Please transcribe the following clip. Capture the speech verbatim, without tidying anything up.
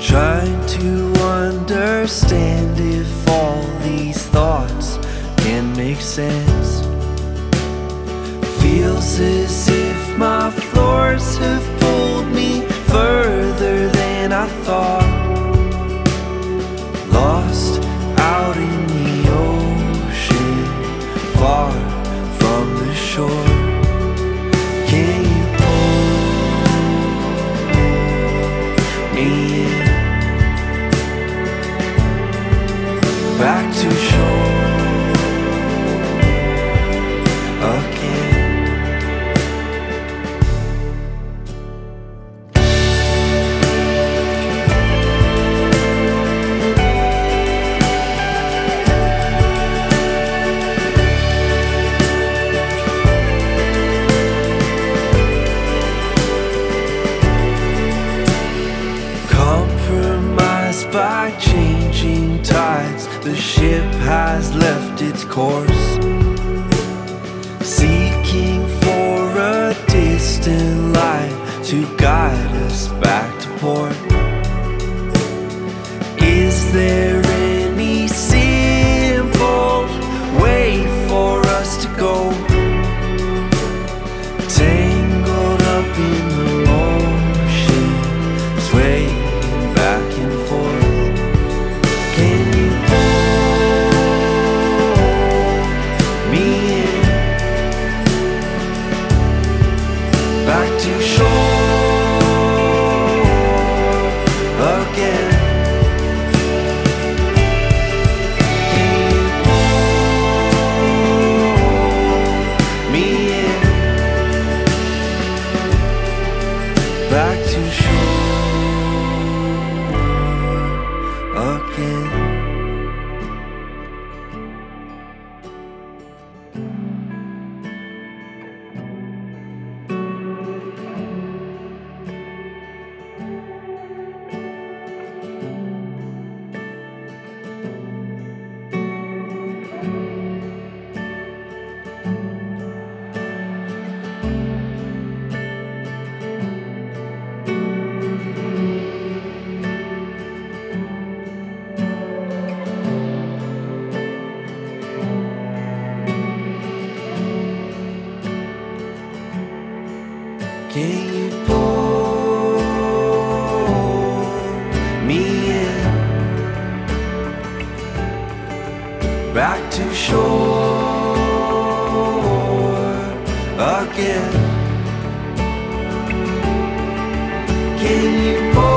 Trying to understand if all these thoughts can make sense. Feels as if my floors have pulled me further than I thought. Lost out in the ocean, far from the shore. Can you pull me in? Back to shore again. Compromised by changing tides, the ship has left its course, seeking for a distant light to guide us back to port. Is there any simple way for us to go? Tangled up in the motion, swaying back and forth. Can you pull me in? Back to shore again. Can you pull me in? Back to shore again. Can you pull me in? Back to shore again. Can you pull